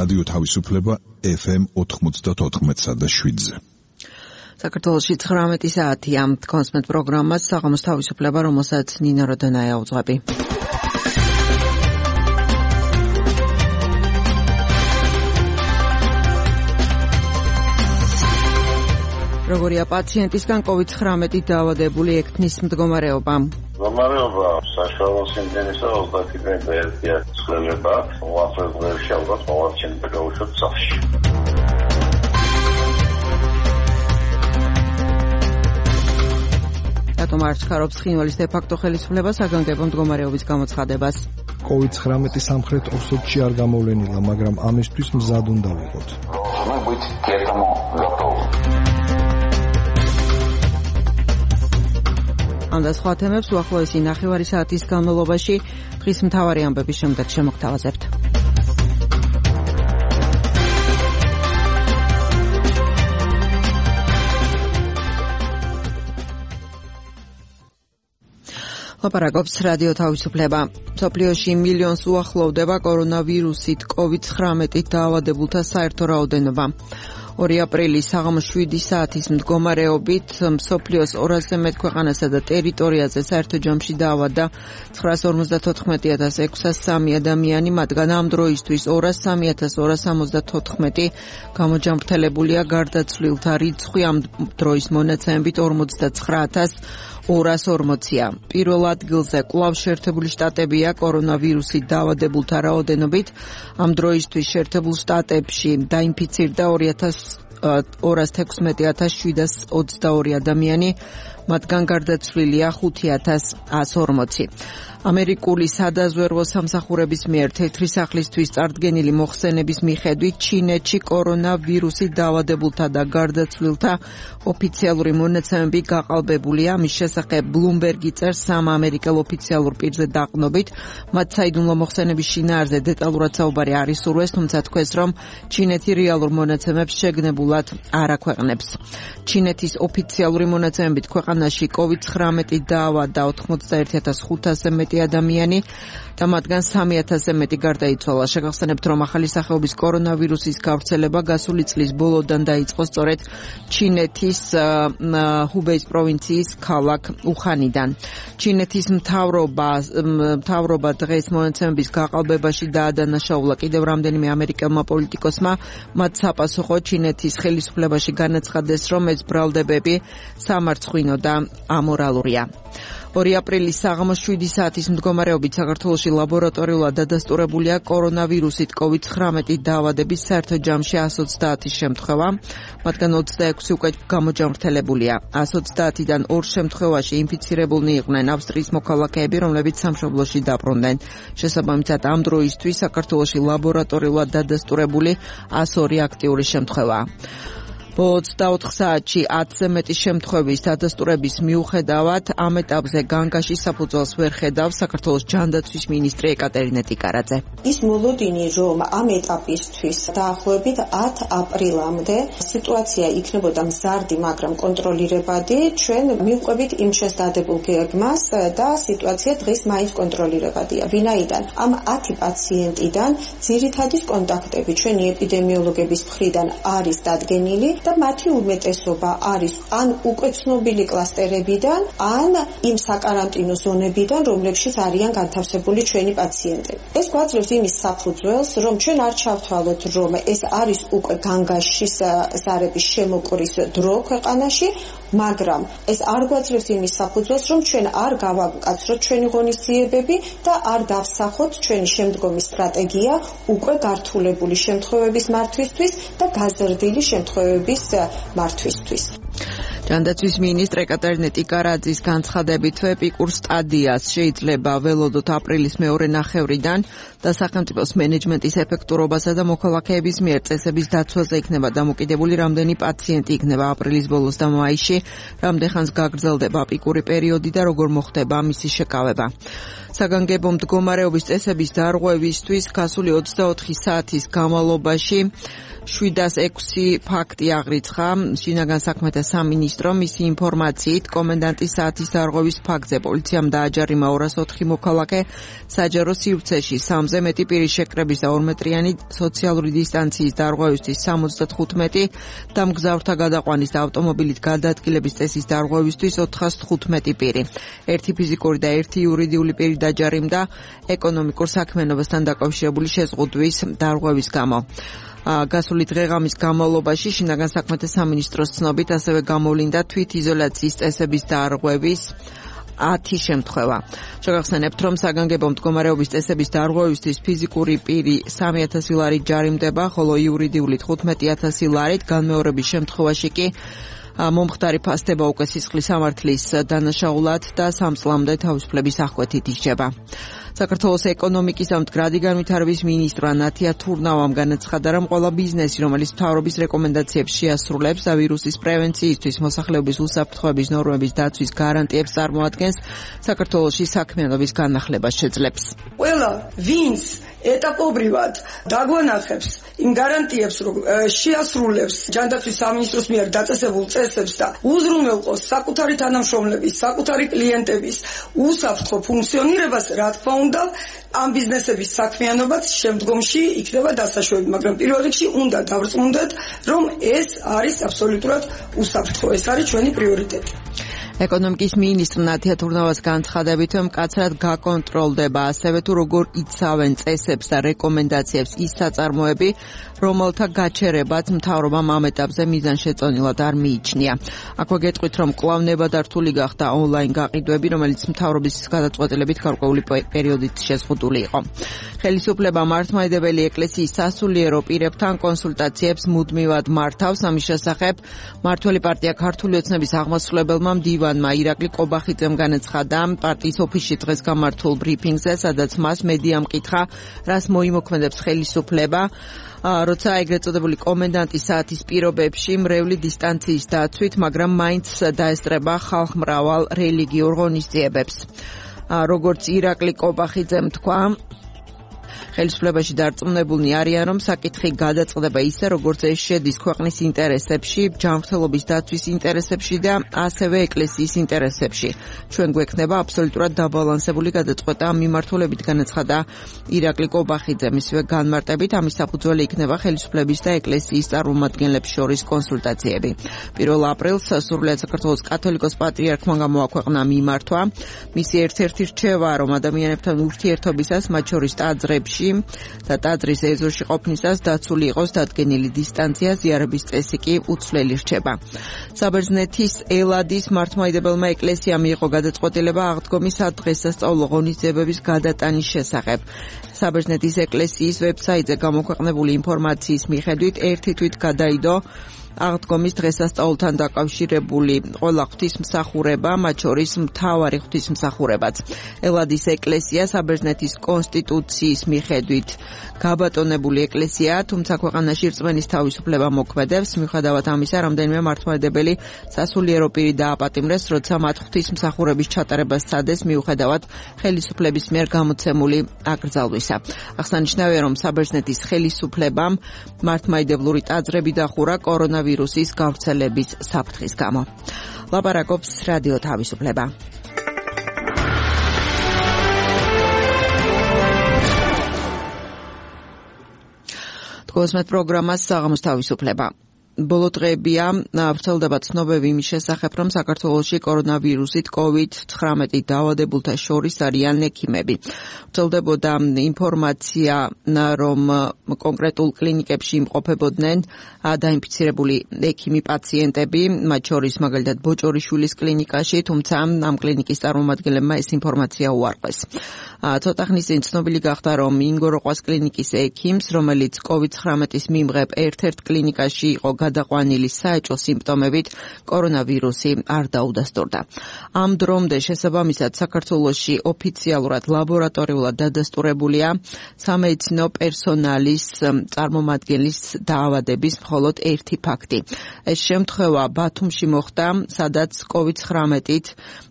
რადიო თავისუფლება FM 94.7-ზე. საქართველოში 19 საათია. კონსმეთ პროგრამას საღამოს თავისუფლება, რომელსაც ნინო როდონაია უძღვები. როგორია პაციენტისგან COVID-19 დაავადებული ექთნის მდგომარეობა? მდგომარეობა საშუალო სიმდენისა 31-ია ცვლილება, უახლოესი ალბათ მოვარჩენდა გაუშვათ სახლში. რატომ არ ჩქარობს ცხინვალის დე-ფაქტო ხელისუფლება საგანგებო მდგომარეობის გამოცხადებას? COVID-19 სამხრეთ ოსეთში არ გამოვლენილა, მაგრამ ამისთვის მზად უნდა ვიყოთ. ამ და სხვა თემებს უახლოესი ნახევარი საათის განმავლობაში დღის მთავარი ამბების შემდეგ შემოგთავაზებთ. ლაპარაკობს რადიო თავისუფლება. მსოფლიოში მილიონს უახლოვდება კორონავირუსით COVID-19 დაავადებულთა საერთო რაოდენობა. 2 აპრილის საღამოს 7 საათის მდგომარეობით მსოფლიოს 200-ზე მეტ ქვეყანასა და ტერიტორიაზე საერთო ჯამში დაავადდა 954,603 ადამიანი, მათგან ამ დროისთვის 203,274 გამოჯამრთელებულია, გარდაცვლილთა რიცხვი ამ დროის მონაცემებით 49,240-ია. პირველ ადგილზე კვლავ შეერთებული შტატებია კორონავირუსით დაავადებულთა რაოდენობით. ამ დროისთვის შეერთებულ შტატებში დაინფიცირდა 216,722 ადამიანი, მათგან გარდაცვლილია 5,140. ამერიკული სადაზვერვო სამსახურების მიერ თეთრი სახლისთვის წარდგენილი მოხსენების მიხედვით ჩინეთში კორონავირუსით დაავადებულთა და გარდაცვლილთა ოფიციალური მონაცემები გაყალბებულია. ამის შესახებ ბლუმბერგი წერს სამ ამერიკელ ოფიციალურ პირზე დაყრდნობით. მათ საიდუმლო მოხსენების შინაარზე დეტალურად საუბარი არ ისურვეს, თუმცა თქვეს, რომ ჩინეთი რეალურ მონაცემებს შეგნებულად არ აქვეყნებს. ჩინეთის ოფიციალური მონაცემებით ქვეყანაში COVID-19 დაავადდა 81,500-ზე მეტი ადამიანი და მათგან 3,000-ზე მეტი გარდაიცვალა. შეგახსენებთ, რომ ახალი სახეობის კორონავირუსის გავრცელება გასული წლის ბოლოდან დაიწყო სწორედ ჩინეთის ჰუბეის პროვინციის ქალაქ უხანიდან. ჩინეთის მთავრობა დღეს მონაცემების გაყალბებაში დაადანაშაულა კიდევ რამდენიმე ამერიკელმა პოლიტიკოსმა. მათ საპასუხოდ ჩინეთის ხელისუფლებაში განაცხადეს, რომ ეს ბრალდებები სამარცხვინო და ამორალურია. 2 აპრილის საღამოს 7 საათის მდგომარეობით საქართველოში ლაბორატორიულად დადასტურებულია კორონავირუსით COVID-19 დაავადების საერთო ჯამში 130 შემთხვევა, მათგან 26 უკვე გამოჯამრთელებულია. 130-დან 2 შემთხვევაში ინფიცირებულნი იყვნენ ავსტრიის მოქალაქეები, რომლებიც სამშობლოში დაბრუნდნენ. შესაბამისად, ამ დროისთვის საქართველოში ლაბორატორიულად დადასტურებული 102 აქტიური შემთხვევაა. 24 საათში 10-ზე მეტი შემთხვევის დადასტურების მიუხედავად ამ ეტაპზე განგაში საფუძველს ვერ ხედავს საქართველოს ჯანდაცვის მინისტრი ეკატერინე ტიკარაძე. ის მოლოდინი, რომ ამ ეტაპისთვის დაახლოებით 10 აპრილამდე სიტუაცია იქნებოდა მზარდი, მაგრამ კონტროლირებადი, ჩვენ მივყვებით იმ შესაძლებელ გეგმას და სიტუაცია დღეს მაინც კონტროლირებადია. ვინაიდან ამ 10 პაციენტიდან ძირითადის კონტაქტები ჩვენი ეპიდემიოლოგების მხრიდან არის დადგენილი და მათი უმეტესობა არის ან უკვე ცნობილი კლასტერებიდან, ან იმ საკარანტინო ზონებიდან, რომლებშიც არიან განთავსებული ჩვენი პაციენტები. ეს გვაძლევს იმის საფუძველს, რომ ჩვენ არ ჩავთვალოთ, რომ ეს არის უკვე განგაში ზარების შემოკრის დრო ქვეყანაში, მაგრამ ეს არ გვაძლევს იმის საფუძველს, რომ ჩვენ არ გავაკაცროთ ჩვენი ღონისძიებები და არ დავსახოთ ჩვენი შემდგომი სტრატეგია უკვე გართულებული შემთხვევების მართვისთვის და გაზრდილი შემთხვევების მართვისთვის. ჯანდაცვის მინისტრ ეკატერინე ტიკარაძის განცხადებით, ეპიკურ სტადიას შეიძლება ველოდოთ აპრილის მეორე ნახევრიდან და სახელმწიფოს მენეჯმენტის ეფექტურობასა და მოქალაქეების მიერ წესების დაცვაზე იქნება დამოკიდებული, რამდენი პაციენტი იქნება აპრილის ბოლოს და მაისში, რამდენხანს გაგრძელდება ეპიკური პერიოდი და როგორ მოხდება მისი შეკავება. საგანგებო მდგომარეობის წესების დარღვევისთვის გასული 24 საათის განმავლობაში 706 ფაქტი აღრიცხა შინაგან საქმეთა სამინისტრომ. მისი ინფორმაციით კომენდანტის საათის დარღვევის ფაქტზე პოლიციამ დააჯარიმა 204 მოქალაქე, საჯარო სივრცეში 3-ზე მეტი პირის შეკრების და 2 მეტრიანი სოციალური დისტანციის დარღვევისთვის 75 და მგზავრთა გადაყვანის და ავტომობილით გადაადგილების წესის დარღვევისთვის 415 პირი. 1 ფიზიკური და 1 იურიდიული პირი დაჯარიმდა ეკონომიკურ საქმიანობასთან დაკავშირებული შეზღუდვის დარღვევის გამო. გასული დღე-ღამის განმავლობაში შინაგან საქმეთა სამინისტროს ცნობით ასევე გამოვლინდა თვითიზოლაციის წესების დარღვევის 10 შემთხვევა. შეგახსენებთ, რომ საგანგებო მდგომარეობის წესების დარღვევისთვის ფიზიკური პირი 3000 ლარით ჯარიმდება, ხოლო იურიდიული 15000 ლარით, განმეორების შემთხვევაში კი მომხდარი ფასდება უკვე სისხლის სამართლის დანაშაულად და 3 წლამდე თავისუფლების აღკვეთით ისჯება. საქართველოს ეკონომიკის და მდგრადი განვითარების მინისტრმა ნათია თურნავამ განაცხადა, რომ ყველა ბიზნესი, რომელიც მთავრობის რეკომენდაციებს შეასრულებს და ვირუსის პრევენციისთვის მოსახლეობის უსაფრთხოების ნორმების დაცვის გარანტიებს წარმოადგენს, საქართველოში საქმიანობის განახლებას შეძლებს. ყველა ვინც ეტაპობრივად დაგვანახებს იმ გარანტიებს, რომ შეასრულებს ჯანდაცვის სამინისტროს მიერ დაწესებულ წესებს და უზრუნველყოს საკუთარი თანამშრომლების, საკუთარი კლიენტების უსაფრთხო ფუნქციონირებას, რა თქმა უნდა, ამ ბიზნესების საქმიანობაც შემდგომში იქნება დასაშვები, მაგრამ პირველ რიგში უნდა დავრწმუნდეთ, რომ ეს არის აბსოლუტურად უსაფრთხო, ეს არის ჩვენი პრიორიტეტი. ეკონომიკის მინისტრ ნათია თურნავას განცხადებით, რომ მკაცრად გაკონტროლდება ასევე თუ როგორ იცავენ წესებს და რეკომენდაციებს ის საწარმოები, რომელთა გაჩერებაც მთავრობამ ამ ეტაპზე მიზანშეწონილად არ მიიჩნია. აქვე გეტყვით, რომ კვლავ ნებადართული გახდა ონლაინ გაყიდვები, რომელიც მთავრობის გადაწყვეტილებით გარკვეული პერიოდით შეზღუდული იყო. ხელისუფლება მართლმადიდებელი ეკლესიის სასულიერო პირებთან კონსულტაციებს მუდმივად მართავს. ამის შესახებ მმართველი პარტია ქართული ოცნების აღმასრულებელმა მდივანმა ირაკლი კობახიძემ განაცხადა პარტიის ოფისში დღეს გამართულ ბრიფინგზე, სადაც მას მედიამ მკითხა, რას მოიმოქმედებს ხელისუფლება, როცა ეგრეთ წოდებული კომენდანტის საათის პირობებში მრევლი დისტანციის დაცვით, მაგრამ მაინც დაესწრება ხალხმრავალ რელიგიურ ღონისძიებებს. როგორც ირაკლი კობახიძემ თქვა, ხელისუფლებაში დარწმუნებულნი არიან, რომ საკითხი გადაწყდება ისე, როგორც ეს შედის ქვეყნის ინტერესებში, ჯანმრთელობის დაცვის ინტერესებში და ასევე ეკლესიის ინტერესებში. ჩვენ გვექნება აბსოლუტურად დაბალანსებული გადაწყვეტა ამ მიმართულებით, განაცხადა ირაკლი კობახიძემ. ისევე განმარტებით, ამის საფუძველი იქნება ხელისუფლების და ეკლესიის წარმომადგენლებს შორის კონსულტაციები. 1 აპრილს სურვილიად საქართველოს კათოლიკოს პატრიარქმა გამოაქვეყნა მიმართვა. მისი ერთ-ერთი რჩევა, რომ ადამიანებთან ურთიერთობისას, მათ შორის ტაძრებში და ტაძრის ეზოში ყოფნისას დაცული იყოს დადგენილი დისტანცია, ზიარების წესი კი უცვლელი რჩება. საბერძნეთის ელადის მართლმადიდებელმა ეკლესიამ მიიღო გადაწყვეტილება აღდგომი სადღესასწაულო ღონისძიებების გადატანის შესახებ. საბერძნეთის ეკლესიის ვებსაიტზე გამოქვეყნებული ინფორმაციის მიხედვით, ერთი თვით გადაიდო აღდგომის დღესასწაულთან დაკავშირებული ყველა ღვთისმსახურება, მათ შორის მთავარი ღვთისმსახურებაც. ელადის ეკლესია საბერძნეთის კონსტიტუციის მიხედვით გაბატონებული ეკლესიაა, თუმცა ქვეყანაში რწმენის თავისუფლება მოქმედებს. მიუხედავად ამისა, რამდენიმე მართლმადიდებელი სასულიერო პირი დააპატიმრეს, როცა მათ ღვთისმსახურების ჩატარებას სცადეს, მიუხედავად ხელისუფლების მიერ გამოცემული აკრძალვისა. აღსანიშნავია, რომ საბერძნეთის ხელისუფლებამ მართლმადიდებლური ტაძრები დახურა კორონავირუსის გავრცელების საფრთხის გამო. ლაპარაკობს რადიო თავისუფლება. თქვენს პროგრამას საღამოს თავისუფლება. ბოლო დღეებია ვრცელდება ცნობები იმის შესახებ, რომ საქართველოში კორონავირუსით COVID-19 დაავადებულთა შორის არიან ექიმები. ვრცელდებოდა ინფორმაცია, რომ კონკრეტულ კლინიკებში იმყოფებოდნენ დაინფიცირებული ექიმი პაციენტები, მათ შორის მაგალითად ბოჭორიშვილის კლინიკაში, თუმცა ამ კლინიკის წარმომადგენლებმა ეს ინფორმაცია უარყვეს. ცოტა ხნის წინ ცნობილი გახდა, რომ ინგოროყვას კლინიკის ექიმს, რომელიც COVID-19-ის მიმღებ ერთ-ერთ კლინიკაში იყო გადაყვანილი საეჭვო სიმპტომებით, კორონავირუსი არ დაუდასტურდა. ამ დრომდე შესაბამისად საქართველოში ოფიციალურად ლაბორატორიულად დადასტურებულია სამედიცინო პერსონალის წარმომადგენლის დაავადების მხოლოდ ერთი ფაქტი. ეს შემთხვევა ბათუმში მოხდა, სადაც COVID-19-ით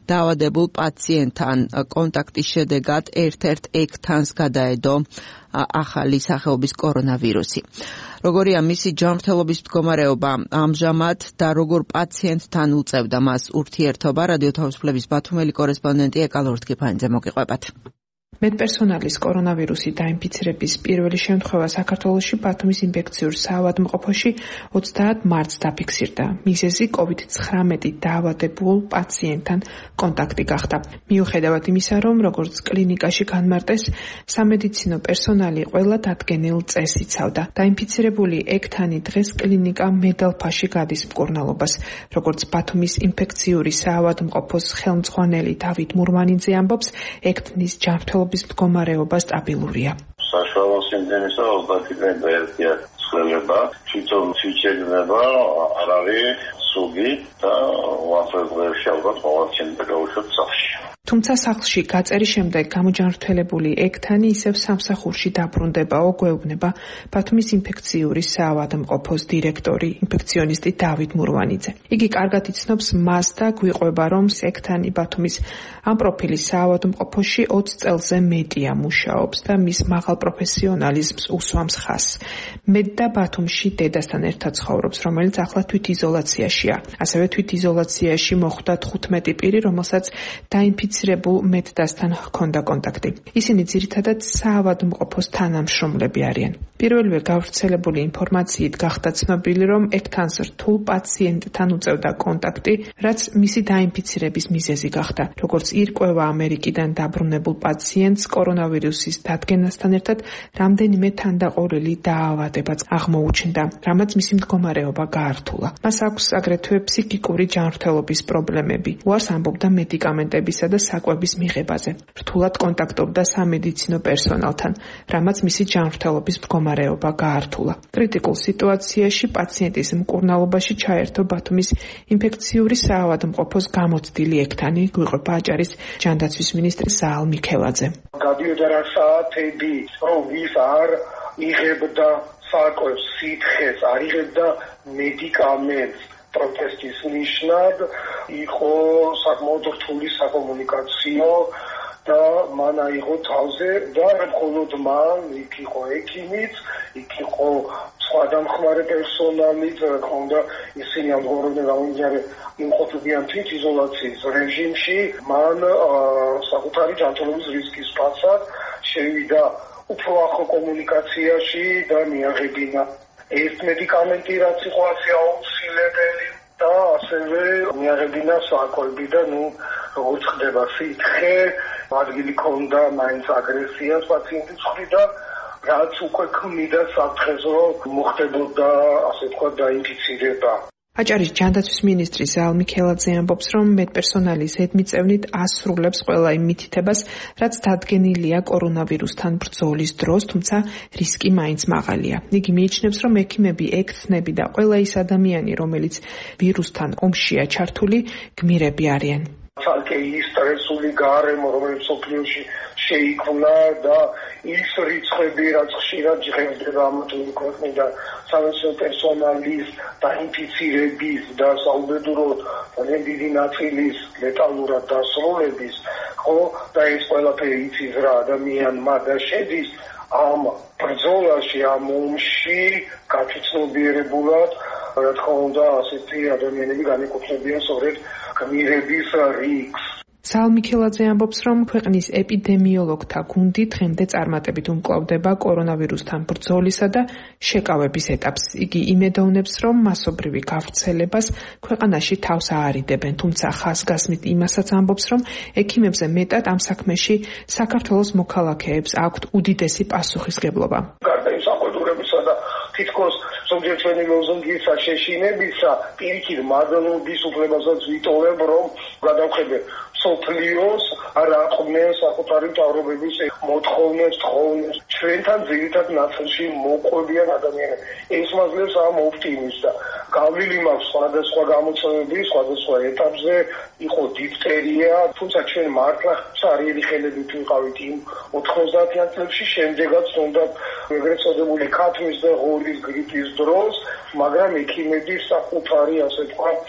დაავადებულ პაციენტთან კონტაქტის შედეგად ერთ-ერთ ექთანს გადაედო ახალი სახეობის კორონავირუსი. როგორია მისი ჯანმრთელობის მდგომარეობა ამჟამად და როგორ პაციენტთან უწევდა მას ურთიერთობა, რადიო თავისუფლების ბათუმელი კორესპონდენტი ეკა ლორთქიფანიძე მოგიყვებათ. მეტპერსონალის კორონავირუსი დაინფიცირების პირველი შემთხვევა საქართველოში ბათუმის ინფექციურ საავადმყოფოში 30 მარტს დაფიქსირდა. მიზეზი COVID-19 დაავადებულ პაციენტთან კონტაქტი გახდა. მიუხედავად იმისა, რომ როგორც კლინიკაში განმარტეს, სამედიცინო პერსონალი ყველა დადგენილ წესს იცავდა. დაინფიცირებული ექთანი დღეს კლინიკა მედალფაში გადის მკურნალობას. როგორც ბათუმის ინფექციური საავადმყოფოს ხელმძღვანელი დავით მურმანიძე ამბობს, ექთნის ჯანმრთელობის მდგომარეობა სტაბილურია. საშუალო სიმდენისა 30 დღე დაერქია ცვლილება, თვითონ შეჯდება არ არის სუგი და უახლოესი ალბათ მოვარჩენდა გაუშვათ სახლში. თუმცა სახლში გაწერის შემდეგ გამოჯანმრთელებული ექთანი ისევ სამსახურში დაბრუნდებაო, გვეუბნება ბათუმის ინფექციური საავადმყოფოს დირექტორი, ინფექციონისტი დავით მურვანიძე. იგი კარგად იცნობს მას და გვიყვება, რომ ექთანი ბათუმის ამ პროფილის საავადმყოფოში 20 წელზე მეტია მუშაობს და მის მაღალ პროფესიონალიზმს უსვამს ხაზს. მე და ბათუმში დედასთან ერთად ცხოვრობს, რომელიც ახლა თვითიზოლაციაშია. ასევე თვითიზოლაციაში მოხვდა 15 პირი, რომელსაც დაინფიცირებულ მეტდასთან ჰქონდა კონტაქტი. ისინი ძირითადად საავადმყოფოს თანამშრომლები არიან. პირველივე გავრცელებული ინფორმაციით გახდა ცნობილი, რომ ექთანს რთულ პაციენტთან უწევდა კონტაქტი, რაც მისი დაინფიცირების მიზეზი გახდა. როგორც ირკვევა ამერიკიდან დაბრუნებულ პაციენტს კორონავირუსის დადგენასთან ერთად რამდენიმე თანდაყოლილი დაავადებაც აღმოუჩნდა, რამაც მისი მდგომარეობა გაართულა. მას აქვს აგრეთვე ფსიქიკური ჯანმრთელობის პრობლემები. უარს ამბობდა მედიკამენტებისა და საკვების მიღებაზე. რთულად კონტაქტობდა სამედიცინო პერსონალთან, რამაც მისი ჯანმრთელობის მდგომარეობა გაართულა. კრიტიკულ სიტუაციაში პაციენტის მკურნალობაში ჩაერთო ბათუმის ინფექციური საავადმყოფოს გამოცდილი ექთანი, გვიყვება აჭარის ჯანდაცვის მინისტრი საალ მიქელაძე. გადიოდა რა საათები, რომ ვის არ იღებდა საკვებს, სითხეს, არ იღებდა მედიკამენტს. პროტესტის ნიშნად იყო საკმაოდ რთული საკომუნიკაციო და მან აიღო თავზე და მხოლოდ მან იქ იყო ექიმიც, იქ იყო სხვა დამხმარე პერსონალიც, რა თქმა უნდა, ისინი ამგვარად გამომდინარე იმყოფებიან თვითიზოლაციის რეჟიმში, მან საკუთარი ჯანმრთელობის რისკის პასად შევიდა უფრო ახლო კომუნიკაციაში და მიაღებინა ეს მედიკამენტი, რაც იყო ასე აუცილებელი და ასევე მიაღებინა საკვები და როგორც ხდება სითხე, ადგილი ქონდა მაინც აგრესიას პაციენტის მხრიდან, რაც უკვე ქმნიდა საფრთხეს, რომ მოხდებოდა ასე ვთქვათ დაინფიცირება. აჭარის ჯანდაცვის მინისტრი საალ მიქელაძე ამბობს, რომ медპერსონალი ზედმიწევნით ასრულებს ყველა იმ მითითებას, რაც დადგენილია კორონავირუსთან ბრძოლის დროს, თუმცა რისკი მაინც მაღალია. იგი მიიჩნევს, რომ ექიმები, ექთნები და ყველა ის ადამიანი, რომელიც ვირუსთან ომშია ჩართული, გმირები არიან. ცალკე ის სტრესული გარემო, რომელიც სოფლიოში შეიქმნა და ის რიცხვები, რაც ხშირად ჟღერდება ამ ქვეყნიდან სამედიცინო პერსონალის დაინფიცირების და საუბედუროდ ძალიან დიდი ნაწილის ლეტალურად დასრულების, ხო, და ეს ყველაფერი იცის რა ადამიანმა და შედის ამ ბრძოლაში, ამ ომში გათვითცნობიერებულად, რა თქმა უნდა, ასეთი ადამიანები განეკუთვნებიან სწორედ გმირების რიგს. საალ მიქელაძე ამბობს, რომ ქვეყნის ეპიდემიოლოგთა გუნდი დღემდე წარმატებით უმკლავდება კორონავირუსთან ბრძოლისა და შეკავების ეტაპს. იგი იმედოვნებს, რომ მასობრივი გავრცელებას ქვეყანაში თავს აარიდებენ, თუმცა ხაზგასმით იმასაც ამბობს, რომ ექიმებზე მეტად ამ საქმეში საქართველოს მოქალაქეებს აქვთ უდიდესი პასუხისგებლობა. გარდა იმ საყვედურებისა და თითქოს ზოგჯერ ჩვენი ლოზუნგისა შეშინებისა, პირიქით მადლობის უფლებასაც ვიტოვებ, რომ გადავხედე სოფლიოს არ აყვნეს საკუთარი მთავრობების მოთხოვნებს, თხოვნებს. ჩვენთან ძირითად ნაწილში მოყვებიან ადამიანები. ეს მაძლევს ამ ოპტიმიზმს და გავლილი მაქვს სხვადასხვა გამოცემები, სხვადასხვა ეტაპზე, იყო დიფტერია, თუმცა ჩვენ მართლა ცარიელი ხელებით ვიყავით იმ 90-იან წლებში, შემდეგაც უნდა ეგრეთ წოდებული ქათმის და ღორის გრიპის დროს, მაგრამ ექიმები საკუთარი, ასე თქვა,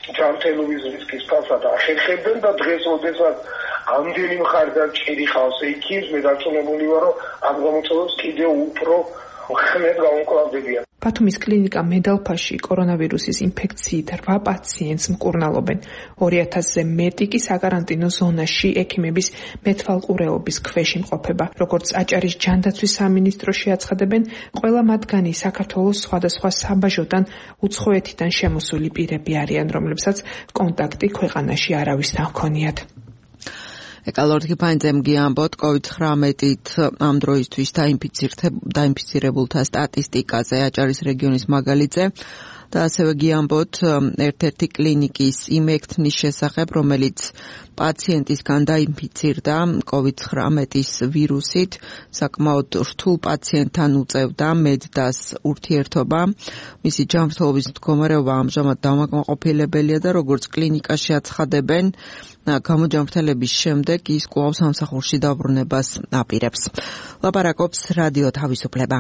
ჯანმრთელობის რისკის ფასად ახერხებდნენ და დღეს როდესაც ამდენი მხარდამჭერი ხავს ექიმს, მე დარწმუნებული ვარ, რომ ამ გამოწვევებს კიდევ უფრო ხმედ გავუკლავდებიან. ბათუმის კლინიკა მედალფაში კორონავირუსის ინფექციით 8 პაციენტს მკურნალობენ. 2000-ზე მეტი კი საკარანტინო ზონაში ექიმების მეთვალყურეობის ქვეშ იმყოფება. როგორც აჭარის ჯანდაცვის სამინისტროში აცხადებენ, ყველა მათგანი საქართველოს სხვადასხვა საბაჟოდან უცხოეთიდან შემოსული პირები არიან, რომლებსაც კონტაქტი ქვეყანაში არავისთან ჰქონიათ. ეკალორთი ფაინძემგი ამბობთ COVID-19-ით ამ დროისთვის დაინფიცირებულთა სტატისტიკაზე აჭარის რეგიონის მაგალითზე და ასევე გიამბობთ ერთ-ერთი კლინიკის იმ ექთნის შესახებ, რომელიც პაციენტისგან დაინფიცირდა COVID-19-ის ვირუსით, საკმაოდ რთულ პაციენტთან უწევდა მედდას ურთიერთობა. მისი ჯანმრთელობის მდგომარეობა ამჟამად დამაკმაყოფილებელია და როგორც კლინიკაში აცხადებენ, გამოჯანმრთელების შემდეგ ის კვლავ სამსახურში დაბრუნებას აპირებს. ლაპარაკობს რადიო თავისუფლება.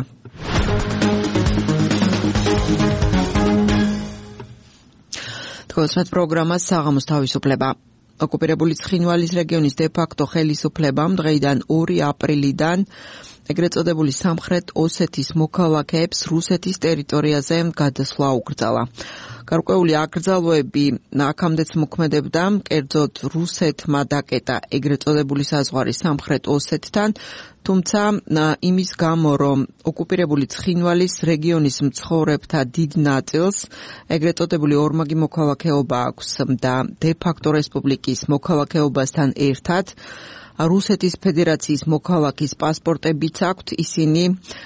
თქოსმეთ პროგრამას საღამოს თავისუფლება. ოკუპირებული ცხინვალის რეგიონის დე-ფაქტო ხელისუფლებამ დღეიდან 2 აპრილიდან ეგრეთ წოდებული სამხრეთ ოსეთის მოქალაქეებს რუსეთის ტერიტორიაზე გადასვლა უკრძალა. გარკვეული აკრძალვები აქამდეც მოქმედებდა, კერძოდ რუსეთმა დაკეტა ეგრეთ წოდებული საზღვარი სამხრეთ ოსეთთან, თუმცა იმის გამო, რომ ოკუპირებული ცხინვალის რეგიონის მცხოვრებთა დიდ ნაწილს ეგრეთ წოდებული ორმაგი მოქალაქეობა აქვს და დე-ფაქტო რესპუბლიკის მოქალაქეობასთან ერთად რუსეთის ფედერაციის მოქალაქის პასპორტებიც აქვთ, ისინი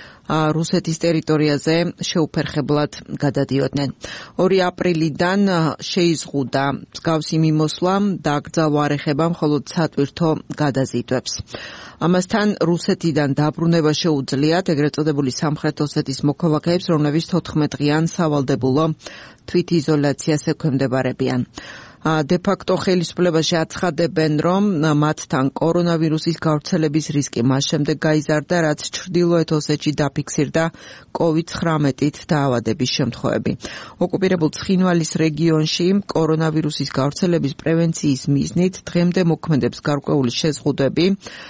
რუსეთის ტერიტორიაზე შეუფერხებლად გადადიოდნენ. 2 აპრილიდან შეიზღუდა მსგავსი მიმოსვლა და აკრძალვა არ ეხება მხოლოდ სატვირთო გადაზიდვებს. ამასთან რუსეთიდან დაბრუნება შეუძლიათ ეგრეთ წოდებული სამხრეთ ოსეთის მოქალაქეებს, რომლებიც 14 დღიან სავალდებულო თვითიზოლაციას ექვემდებარებიან. დე-ფაქტო ხელისუფლებაში აცხადებენ, რომ მათთან კორონავირუსის გავრცელების რისკი მას შემდეგ გაიზარდა, რაც ჩრდილოეთ ოსეთში დაფიქსირდა COVID-19-ით დაავადების შემთხვევები. ოკუპირებულ ცხინვალის რეგიონში კორონავირუსის გავრცელების პრევენციის მიზნით დღემდე მოქმედებს გარკვეული შეზღუდვები.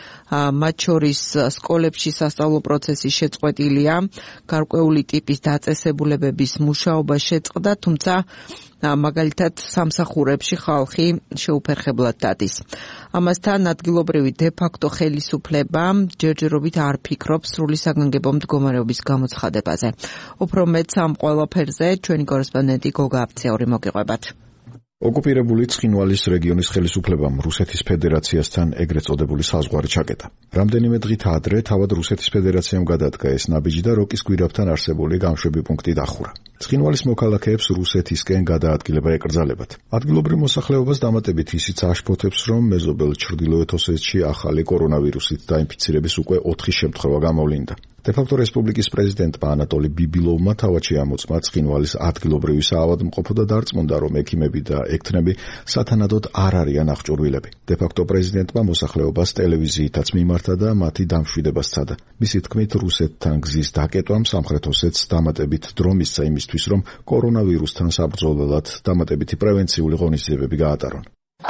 მათ შორის სკოლებში სასწავლო პროცესი შეწყვეტილია, გარკვეული ტიპის დაწესებულებების მუშაობა შეწყდა, თუმცა მაგალითად სამსახურებში ხალხი შეუფერხებლად დადის. ამასთან ადგილობრივი დე-ფაქტო ხელისუფლება ჯერჯერობით არ ფიქრობს სრული საგანგებო მდგომარეობის გამოცხადებაზე. უფრო მეტს ამ ყველაფერზე ჩვენი კორესპონდენტი გოგა აფციური მოგიყვებათ. ოკუპირებული ცხინვალის რეგიონის ხელისუფლებამ რუსეთის ფედერაციასთან ეგრეთ წოდებული საზღვარი ჩაკეტა. რამდენიმე დღით ადრე თავად რუსეთის ფედერაციამ გადადგა ეს ნაბიჯი და როკის გვირაბთან არსებული გამშვები პუნქტი დახურა. ცხინვალის მოქალაქეებს რუსეთისკენ გადაადგილება ეკრძალებათ. ადგილობრივ მოსახლეობას დამატებით ისიც აშფოთებს, რომ მეზობელ ჩრდილოეთ ოსეთში ახალი კორონავირუსით დაინფიცირების უკვე 4 შემთხვევა გამოვლინდა. დე-ფაქტო რესპუბლიკის პრეზიდენტმა ანატოლი ბიბილოვმა თავად შეამოწმა ცხინვალის ადგილობრივი საავადმყოფო და დარწმუნდა, რომ ექიმები და ექთნები სათანადოდ არ არიან აღჭურვილები. დე-ფაქტო პრეზიდენტმა მოსახლეობას ტელევიზიითაც მიმართა და მათი დამშვიდება სცადა. მისი თქმით, რუსეთთან გზის დაკეტვამ სამხრეთ ოსეთს დამატებით დრო მისცა იმისთვის, რომ კორონავირუსთან საბრძოლველად დამატებითი პრევენციული ღონისძიებები გაატარონ.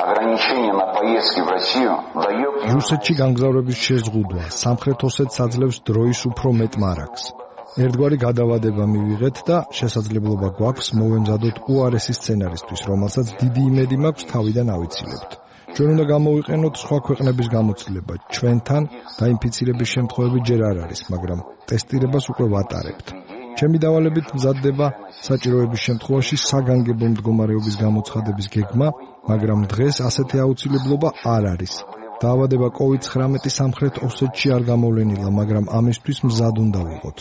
რუსეთში განგზავრების შეზღუდვა სამხრეთ ოსეთს აძლევს დროის უფრო მეტ მარაგს. ერთგვარი გადავადება მივიღეთ და შესაძლებლობა გვაქვს მოვემზადოთ უარესი სცენარისთვის, რომელსაც დიდი იმედი მაქვს თავიდან ავიცილებთ. ჩვენ უნდა გამოვიყენოთ სხვა ქვეყნების გამოცდილება. ჩვენთან დაინფიცირების შემთხვევები ჯერ არ არის, მაგრამ ტესტირებას უკვე ვატარებთ. ჩემი დავალებით მზადდება საჭიროების შემთხვევაში საგანგებო მდგომარეობის გამოცხადების გეგმა, მაგრამ დღეს ასეთი აუცილებლობა არ არის. დაავადება COVID-19 სამხრეთ ოსეთში არ გამოვლენილა, მაგრამ ამისთვის მზად უნდა ვიყოთ.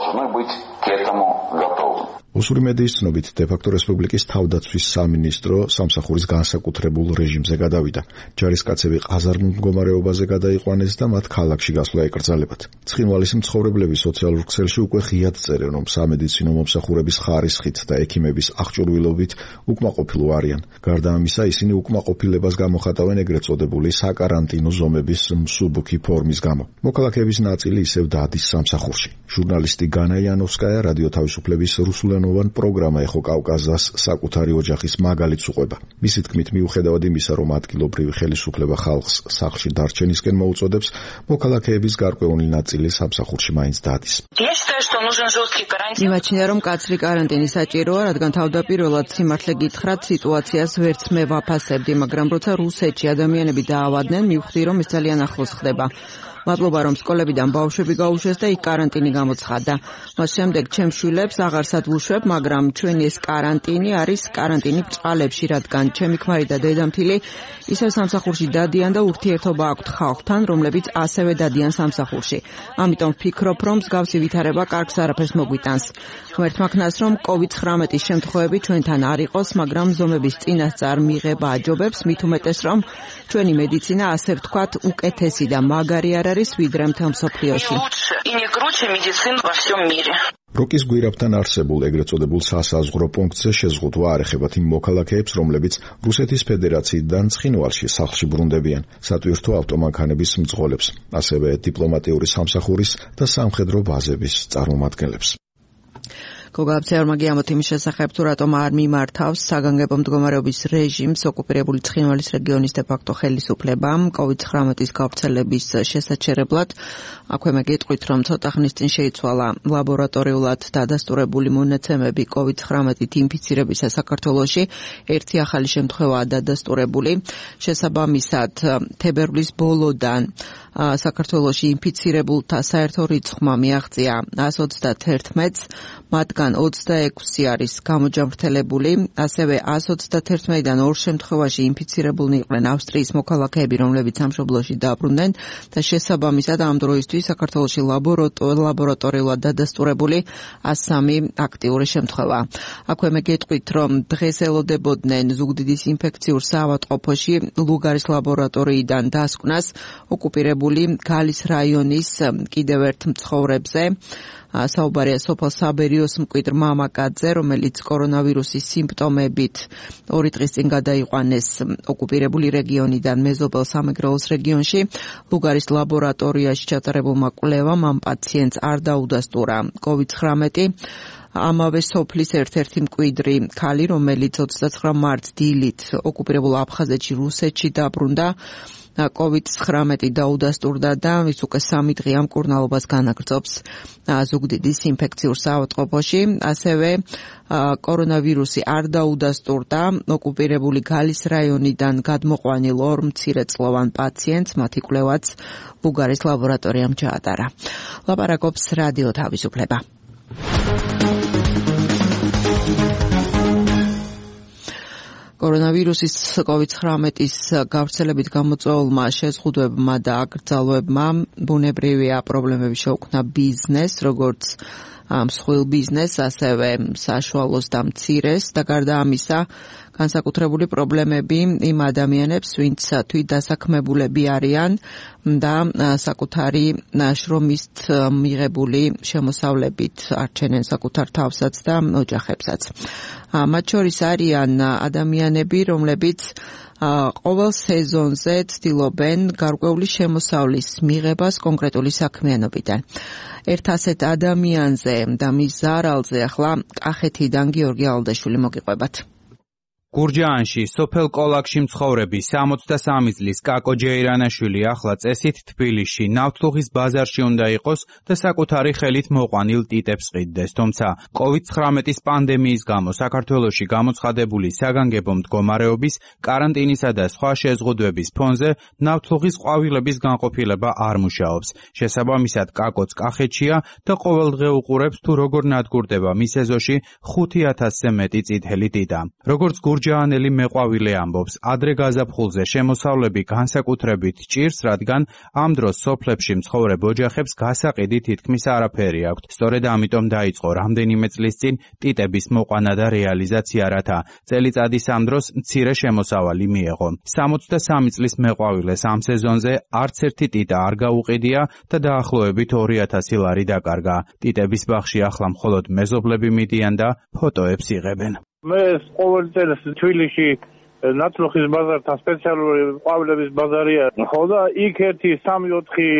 უსური მედიის ცნობით, დე-ფაქტო რესპუბლიკის თავდაცვის სამინისტრო სამსახურის განსაკუთრებულ რეჟიმზე გადავიდა. ჯარისკაცები ყაზარმულ მდგომარეობაზე გადაიყვანეს და მათ ქალაქში გასვლა ეკრძალებათ. ცხინვალის მცხოვრებლები სოციალურ ქსელში უკვე ღიად წერენ, რომ სამედიცინო მომსახურების ხარისხით და ექიმების აღჭურვილობით უკმაყოფილო არიან. გარდა ამისა, ისინი უკმაყოფილებას გამოხატავენ ეგრეთ წოდებული საკარანტინო ზომების მსუბუქი ფორმის გამო. მოქალაქეების ნაწილი ისევ დადის სამსახურში. ჟურნალისტი განა იანოვსკაია რადიო თავისუფლების რუსულ საერთაშორისმხელოვნოვან პროგრამა ეხო კავკასიას საკუთარი ოჯახის მაგალითს უყვება. მისი თქმით, მიუხედავად იმისა, რომ ადგილობრივი ხელისუფლება ხალხს სახლში დარჩენისკენ მოუწოდებს, მოქალაქეების გარკვეული ნაწილი სამსახურში მაინც დადის. იმაჩნია, რომ კაცრი კარანტინი საჭიროა, რადგან თავდაპირველად სიმართლე გითხრათ, სიტუაციას ვერც მე ვაფასებდი, მაგრამ როცა რუსეთში ადამიანები დაავადდნენ, მივხვდი, რომ ეს ძალიან ახლოს ხდება. მადლობა, რომ სკოლებიდან ბავშვები გაუშვეს და იქ კარანტინი გამოცხადდა. მას შემდეგ ჩემს შვილებს აღარ სათბუშვებ, მაგრამ ჩვენი ეს კარანტინი არის კარანტინი ბრწყალებში, რადგან ჩემი ქმარი და დედამთილი ისევ სამსახურში დადიან და ურთიერთობა აქვთ ხალხთან, რომლებიც ასევე დადიან სამსახურში. ამიტომ ვფიქრობ, რომ მსგავსი ვითარება კარგს არაფერს მოგვიტანს. ღმერთმა ქნას, რომ COVID-19 შემთხვევები ჩვენთან არ იყოს, მაგრამ ზომების წინასწარ მიღება აჯობებს, მით უმეტეს, რომ ჩვენი მედიცინა, ასე ვთქვათ, უკეთესი და მაგარი არ არის ვიდრე მთელ მსოფლიოში. როკის გვირაბთან არსებულ ეგრეთ წოდებულ სასაზღვრო პუნქტზე შეზღუდვა არ ეხებათ იმ მოქალაქეებს, რომლებიც რუსეთის ფედერაციიდან ცხინვალში სახლში ბრუნდებიან, სატვირთო ავტომანქანების მძღოლებს, ასევე დიპლომატიური სამსახურის და სამხედრო ბაზების წარმომადგენლებს. გოგაბცეორმა გიამოთ იმის შესახებ, თუ რატომ არ მიმართავს საგანგებო მდგომარეობის რეჟიმს ოკუპირებული ცხინვალის რეგიონის დე-ფაქტო ხელისუფლებამ COVID-19 გავრცელების შესაჩერებლად. აქვე მე გეტყვით, რომ ცოტა ხნის წინ შეიცვალა ლაბორატორიულად დადასტურებული მონაცემები COVID-19 ინფიცირებისა საქართველოში. ერთი ახალი შემთხვევაა დადასტურებული. შესაბამისად, თებერვლის ბოლოდან საქართველოში ინფიცირებულთა საერთო რიცხვმა მიაღწია 131-ს, მათგან 26 არის გამოჯამრთელებული, ასევე 131-დან 2 შემთხვევაში ინფიცირებულნი იყვნენ ავსტრიის მოქალაქეები, რომლებიც სამშობლოში დაბრუნდნენ და შესაბამისად ამ დროისთვის საქართველოში ლაბორატორიულად დადასტურებული 103 აქტიური შემთხვევა. აქვე მე გეტყვით, რომ დღეს ელოდებოდნენ ზუგდიდის ინფექციურ საავადმყოფოში ლუგარის ლაბორატორიიდან დასკვნას ოკუპირებული გალის რაიონის კიდევ ერთ მცხოვრებზე. საუბარია სოფელ საბერიოს მკვიდრ მამაკაცზე, რომელიც კორონავირუსის სიმპტომებით 2 დღის წინ გადაიყვანეს ოკუპირებული რეგიონიდან მეზობელ სამეგრელოს რეგიონში. ლუგარის ლაბორატორიაში ჩატარებულმა კვლევამ ამ პაციენტს არ დაუდასტურა COVID-19. ამავე სოფლის ერთ-ერთი მკვიდრი ქალი, რომელიც 29 მარტს დილით ოკუპირებულ აფხაზეთში რუსეთში დაბრუნდა, COVID-19 დაუდასტურდა და ის უკვე 3 დღე ამ მკურნალობას განაგრძობს ზუგდიდის ინფექციურ საავადმყოფოში. ასევე კორონავირუსი არ დაუდასტურდა ოკუპირებული გალის რაიონიდან გადმოყვანილ 2 მცირეწლოვან პაციენტს, მათი კვლევაც ლუგარის ლაბორატორიამ ჩაატარა. ლაპარაკობს რადიო თავისუფლება. კორონავირუსის COVID-19 გავრცელებით გამოწვეულმა შეზღუდვებმა და აკრძალვებმა ბუნებრივია პრობლემები შეუქმნა ბიზნესს, როგორც მსხვილ ბიზნესს, ასევე საშუალოს და მცირეს და გარდა ამისა განსაკუთრებული პრობლემები იმ ადამიანებს, ვინც თვითდასაქმებულები არიან და საკუთარი შრომით მიღებული შემოსავლებით არჩენენ საკუთარ თავსაც და ოჯახებსაც. მათ შორის არიან ადამიანები, რომლებიც ყოველ სეზონზე ცდილობენ გარკვეული შემოსავლის მიღებას კონკრეტული საქმიანობიდან. ერთ ასეთ ადამიანზე და მის ზარალზე ახლა კახეთიდან გიორგი ალდაშვილი მოგიყვებათ. გურჯაანში, სოფელ კოლაკში მცხოვრები 63 წლის კაკო ჯეირანაშვილი ახლა წესით თბილისში ნავთლუღის ბაზარში უნდა იყოს და საკუთარი ხელით მოყვანილ ტიტებს ყიდდეს, თუმცა COVID-19 პანდემიის გამო საქართველოში გამოცხადებული საგანგებო მდგომარეობის, კარანტინისა და სხვა შეზღუდვების ფონზე ნავთლუღის ყვავილების განყოფილება არ მუშაობს. შესაბამისად, კაკოც კახეთშია და ყოველდღე უყურებს თუ როგორ ნადგურდება მის ეზოში 5000-ზე მეტი წითელი ტიტა. როგორც გურჯაანელი მეყვავილე ამბობს, ადრე გაზაფხულზე შემოსავლები განსაკუთრებით ჭირს, რადგან ამ დროს სოფლებში მცხოვრებ ოჯახებს გასაყიდი თითქმის არაფერი აქვთ. სწორედ ამიტომ დაიწყო რამდენიმე წლის წინ ტიტების მოყვანა და რეალიზაცია, რათა წელიწადის ამ დროს მცირე შემოსავალი მიეღო. 63 წლის მეყვავილეს ამ სეზონზე არც ერთი ტიტა არ გაუყიდია და დაახლოებით 2000 ლარი დაკარგა. ტიტების ბაღში ახლა მხოლოდ მეზობლები მიდიან და ფოტოებს იღებენ. მე ყოველ წელს თბილისში ნათლუღის ბაზართან სპეციალური ყვავილების ბაზარია. ხო და იქ ერთი 3-4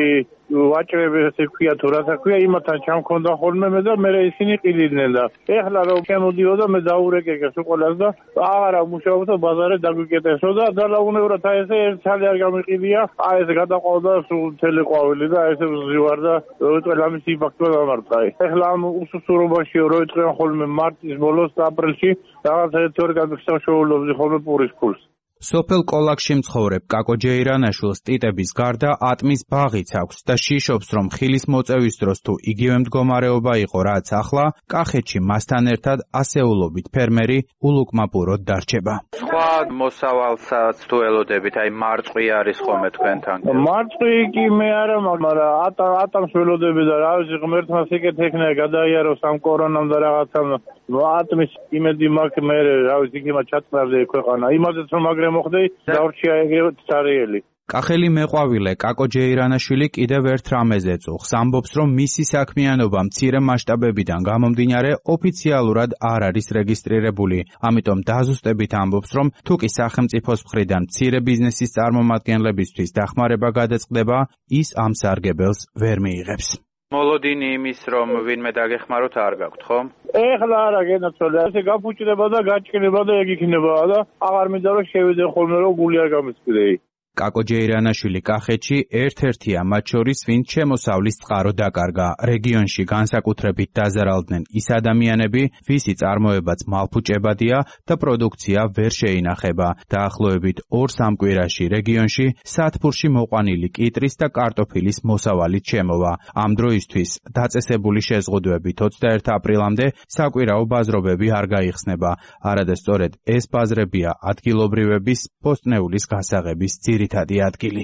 ვაჭრები ესე ქვია თუ რაცა ქვია იმათთან ჩამქონდა ხოლმე მე და მე ისინი ყილიდნენ და ეხლა რომ შემოდიოდა მე დაურეკეკეს უყოლას და აღარა მუშაობდა ბაზარე დაგვიკეტესო და დალაუნევრად აი ესე ერთალი არ გამიყიდია აი ეს გადაყავდა სულ მთელი ყვავილი და ესე ვზივარ და როიტყვი ამის იმპაქტი დამართა ეხლა ამ უსუსურობაში როიტყვიან ხოლმე მარტის ბოლოს და აპრილში რაღაცა ერთი ორი გამიხსოვს ხოლმე პურის ფულს სოფელ კოლაქში მცხოვრებ კაკო ჯეირანაშვილს ტიტების გარდა ატმის ბაღიც აქვს და შიშობს, რომ ხილის მოწევის დროს თუ იგივე მდგომარეობა იყო, რაც ახლა, კახეთში მასთან ერთად ასეულობით ფერმერი ულუკმაპუროდ დარჩება. სხვა მოსავალსაც თუ ელოდებით, აი მარწყვი არის ხოლმე თქვენთან. მარწყვი კი მე არა, მაგრამ ატამს ველოდები და რა ვიცი ღმერთმა სიკეთ ექნება გადაიაროს ამ კორონამ და რაღაცამ ატმის იმედი მაქვს მე რა ვიცი იქნება ჩატყნარდე ქვეყანა. იმაზეც რომ მაგრამ მოხდე დავრჩია ეგრევე цаრიელი. კახელი მეყვავილე კაკო ჯეირანაშვილი კიდევ ერთ რამეზე წუხს. ამბობს, რომ მისი საქმიანობა მცირე მასშტაბებიდან გამომდინარე ოფიციალურად არ არის რეგისტრირებული. ამიტომ დაზუსტებით ამბობს, რომ თუ კი სახელმწიფოს მხრიდან მცირე ბიზნესის წარმომადგენლებისთვის დახმარება გადაწყდება, ის ამ სარგებელს ვერ მიიღებს. მოლოდინი იმის, რომ ვინმე დაგეხმაროთ არ გაქვთ, ხო? ეხლა არა გენაცვალე, ასე გაფუჭდება და გაჭკნება და ეგ იქნება და აღარ მინდა რომ შევიდე ხოლმე რომ გული არ გამისკდეი. კაკო ჯეირანაშვილი კახეთში ერთ-ერთია მათ შორის, ვინც შემოსავლის წყარო დაკარგა. რეგიონში განსაკუთრებით დაზარალდნენ ის ადამიანები, ვისი წარმოებაც მალფუჭებადია და პროდუქცია ვერ შეინახება. დაახლოებით 2-3 კვირაში რეგიონში სათბურში მოყვანილი კიტრის და კარტოფილის მოსავალით შემოვა. ამ დროისთვის დაწესებული შეზღუდვებით 21 აპრილამდე საკვირაო ბაზრობები არ გაიხსნება. არადა სწორედ ეს ბაზრებია ადგილობრივების პოსტნეულის გასაღების ძირითადი ადგილი.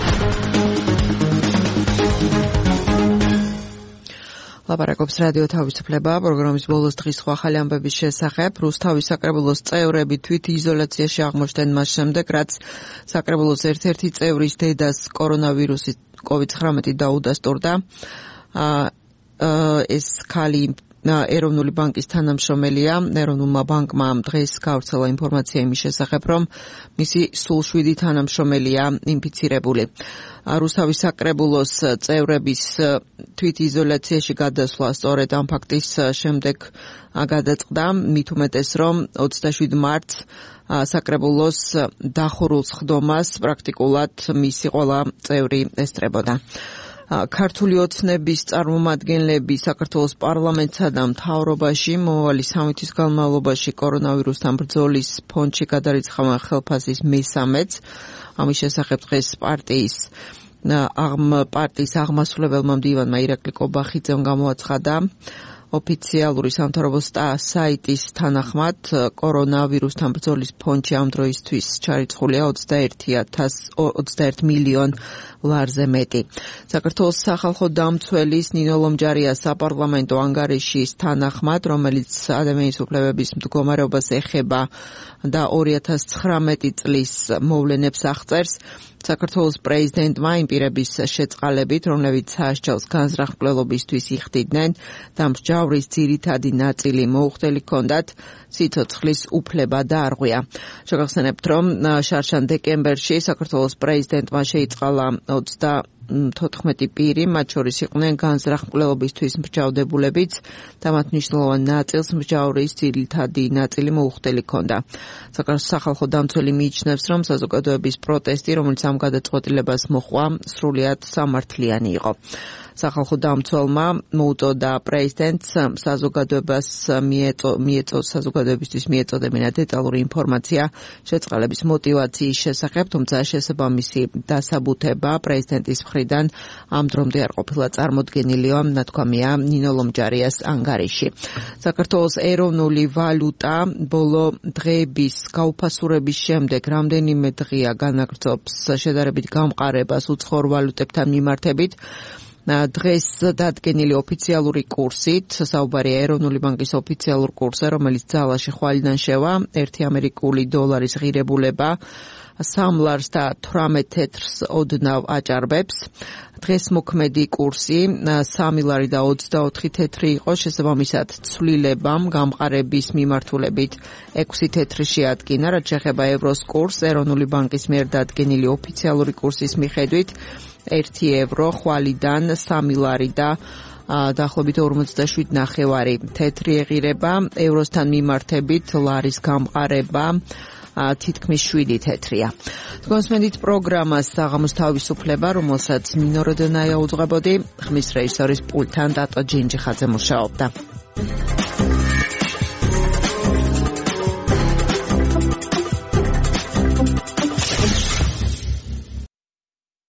ლაპარაკობს რადიო თავისუფლება პროგრამის ბოლოს დღის სხვა ახალი ამბების შესახებ. რუსთავის საკრებულოს წევრები თვითიზოლაციაში აღმოჩნდნენ მას შემდეგ, რაც საკრებულოს ერთ-ერთი წევრის დედას კორონავირუსი COVID-19 დაუდასტურდა. ეს ქალი ეროვნული ბანკის თანამშრომელია. ეროვნულმა ბანკმა დღეს გავრცელა ინფორმაცია იმის შესახებ, რომ მისი სულ 7 თანამშრომელია ინფიცირებული. რუსთავის საკრებულოს წევრების თვითიზოლაციაში გადასვლა სწორედ ამ ფაქტის შემდეგ გადაწყდა, მით უმეტეს, რომ 27 მარტს საკრებულოს დახურულ სხდომას პრაქტიკულად მისი ყველა წევრი ესწრებოდა. ქართული ოცნების წარმომადგენლები საქართველოს პარლამენტსა და მთავრობაში მომავალი 3 თვის განმავლობაში კორონავირუსთან ბრძოლის ფონდში გადარიცხავენ ხელფასის მესამეც. ამის შესახებ დღეს პარტიის აღმასრულებელმა მდივანმა ირაკლი კობახიძემ გამოაცხადა. ოფიციალური სამთავრობო საიტის თანახმად კორონავირუსთან ბრძოლის ფონდში ამ დროისთვის ჩარიცხულია 21 მილიონ ლარზე მეტი. საქართველოს სახალხო დამცველის ნინო ლომჯარიას საპარლამენტო ანგარიშის თანახმად, რომელიც ადამიანის უფლებების მდგომარეობას ეხება და 2019 წლის მოვლენებს აღწერს, საქართველოს პრეზიდენტმა იმ პირების შეწყალებით, რომლებიც საასჯელს განზრახმკვლელობისთვის იხდიდნენ და მსჯავრის ძირითადი ნაწილი მოუხდელი ჰქონდათ, სიცოცხლის უფლება დაარღვია. შეგახსენებთ, რომ შარშან დეკემბერში საქართველოს პრეზიდენტმა შეიწყალა 34 პირი, მათ შორის იყვნენ განზრახმკვლელობისთვის მსჯავრდებულებიც და მათ მნიშვნელოვან ნაწილს მსჯავრის ძირითადი ნაწილი მოუხდელი ჰქონდა. სახალხო დამცველი მიიჩნევს, რომ საზოგადოების პროტესტი, რომელიც ამ გადაწყვეტილებას მოჰყვა, სრულიად სამართლიანი იყო. სახალხო დამცველმა მოუწოდა პრეზიდენტს საზოგადოებისთვის მიეწოდებინა დეტალური ინფორმაცია შეწყალების მოტივაციის შესახებ, თუმცა შესაბამისი დასაბუთება პრეზიდენტის მხრიდან ამ დრომდე არ ყოფილა წარმოდგენილი, ნათქვამია ნინო ლომჯარიას ანგარიში. საქართველოს ეროვნული ვალუტა ბოლო დღეების გაუფასურების შემდეგ რამდენიმე დღეა განაგრძობს შედარებით გამყარებას უცხოურ ვალუტებთან მიმართებით. დღეს დადგენილი ოფიციალური კურსით, საუბარია ეროვნული ბანკის ოფიციალურ კურსზე, რომელიც ძალაში ხვალიდან შევა, 1 ამერიკული დოლარის ღირებულება 3 ლარს და 18 თეთრს ოდნავ აჭარბებს. დღეს მოქმედი კურსი 3 ლარი და 24 თეთრი იყო, შესაბამისად ცვლილებამ გამყარების მიმართულებით 6 თეთრი შეადგინა, რაც შეეხება ევროს კურსს. ეროვნული ბანკის მიერ დადგენილი ოფიციალური კურსის მიხედვით 1 ევრო ხვალიდან 3 ლარი და დაახლოებით 47.9 თეთრი ეღირება, ევროსთან მიმართებით ლარის გამყარება თითქმის 7 თეთრია. თქვენსმენდით პროგრამას საღამოს თავისუფლება, რომელსაც ნინო როდონაია უძღვებოდი, ხმის რეჟისორის პულტთან დატო ჯინჯიხაძე მუშაობდა.